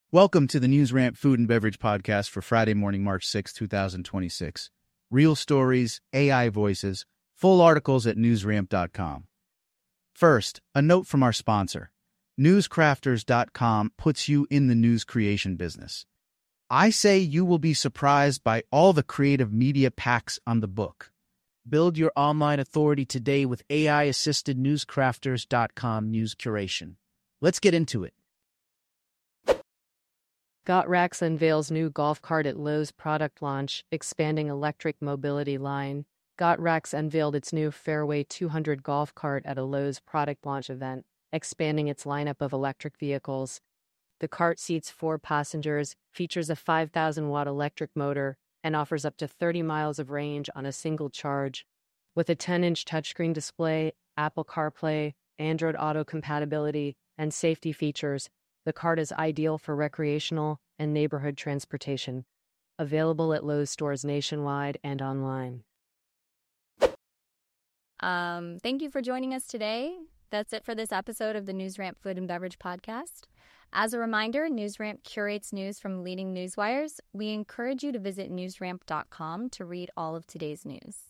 Welcome to the NewsRamp Food and Beverage Podcast for Friday morning, March 6, 2026. Real stories, AI voices, full articles at newsramp.com. First, a note from our sponsor. Newscrafters.com puts you in the news creation business. I say you will be surprised by all the creative media packs on the book. Build your online authority today with AI-assisted newscrafters.com news curation. Let's get into it. GotRax unveils new golf cart at Lowe's product launch, expanding electric mobility line. GotRax unveiled its new Fairway 200 golf cart at a Lowe's product launch event, expanding its lineup of electric vehicles. The cart seats 4 passengers, features a 5,000-watt electric motor, and offers up to 30 miles of range on a single charge. With a 10-inch touchscreen display, Apple CarPlay, Android Auto compatibility, and safety features, the cart is ideal for recreational and neighborhood transportation. Available at Lowe's stores nationwide and online. Thank you for joining us today. That's it for this episode of the NewsRamp Food and Beverage Podcast. As a reminder, NewsRamp curates news from leading newswires. We encourage you to visit newsramp.com to read all of today's news.